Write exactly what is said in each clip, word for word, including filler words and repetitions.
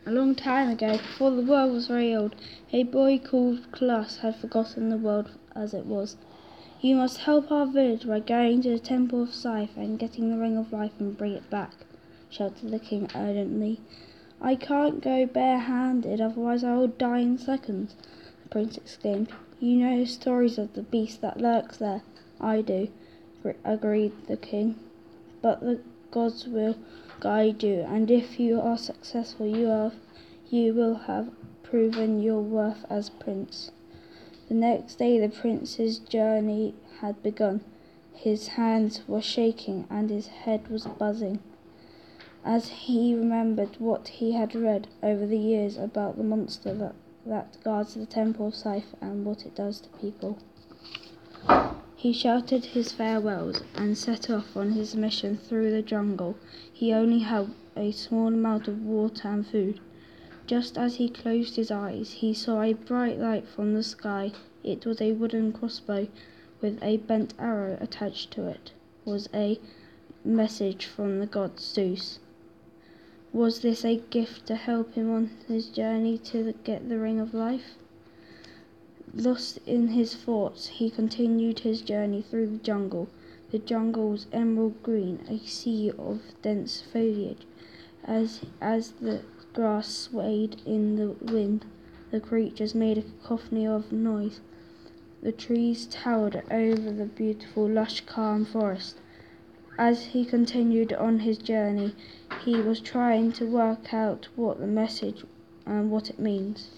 A long time ago, before the world was very old, a boy called Clus had forgotten the world as it was. "You must help our village by going to the Temple of Scythe and getting the Ring of Life and bring it back," shouted the king urgently. "I can't go bare-handed, otherwise I will die in seconds," the prince exclaimed. "You know the stories of the beast that lurks there." "I do," agreed the king, "but the gods will guide you, and if you are successful you, are, you will have proven your worth as prince." The next day the prince's journey had begun. His hands were shaking and his head was buzzing, as he remembered what he had read over the years about the monster that, that guards the Temple of Scythe and what it does to people. He shouted his farewells and set off on his mission through the jungle. He only had a small amount of water and food. Just as he closed his eyes, he saw a bright light from the sky. It was a wooden crossbow with a bent arrow attached to it. It was a message from the god Zeus. Was this a gift to help him on his journey to get the Ring of Life? Lost in his thoughts, he continued his journey through the jungle. The jungle was emerald green, a sea of dense foliage. As, as the grass swayed in the wind, the creatures made a cacophony of noise. The trees towered over the beautiful, lush, calm forest. As he continued on his journey, he was trying to work out what the message and what it means.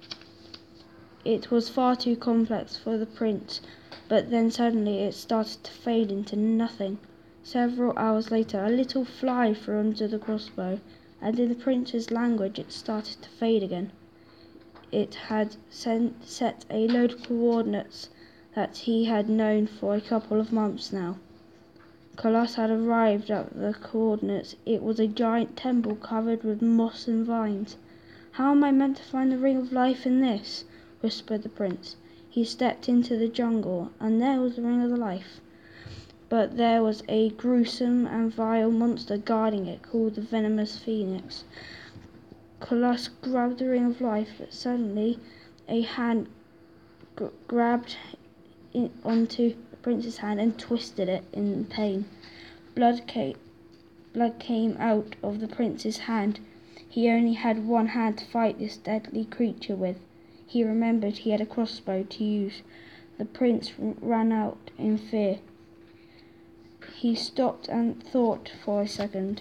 It was far too complex for the prince, but then suddenly it started to fade into nothing. Several hours later, a little fly flew onto the crossbow, and in the prince's language it started to fade again. It had sent, set a load of coordinates that he had known for a couple of months now. Clus had arrived at the coordinates. It was a giant temple covered with moss and vines. "How am I meant to find the Ring of Life in this?" whispered the prince. He stepped into the jungle, and there was the Ring of Life. But there was a gruesome and vile monster guarding it, called the Venomous Phoenix. Clus grabbed the Ring of Life, but suddenly a hand gr- grabbed in, onto the prince's hand and twisted it in pain. Blood came, blood came out of the prince's hand. He only had one hand to fight this deadly creature with. He remembered he had a crossbow to use. The prince ran out in fear. He stopped and thought for a second.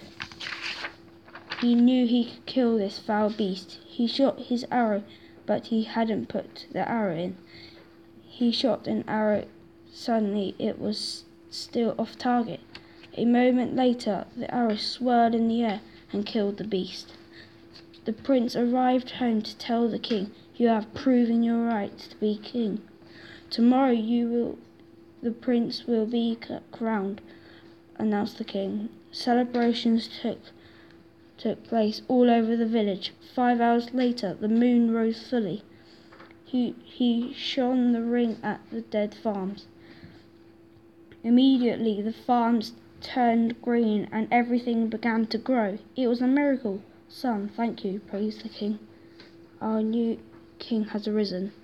He knew he could kill this foul beast. He shot his arrow, but he hadn't put the arrow in. He shot an arrow. Suddenly it was still off target. A moment later, the arrow swirled in the air and killed the beast. The prince arrived home to tell the king, "You have proven your right to be king. Tomorrow you will, the prince will be crowned," announced the king. Celebrations took took place all over the village. Five hours later, the moon rose fully. He, he shone the ring at the dead farms. Immediately, the farms turned green and everything began to grow. It was a miracle. "Son, thank you," praised the king. "Our new king has arisen."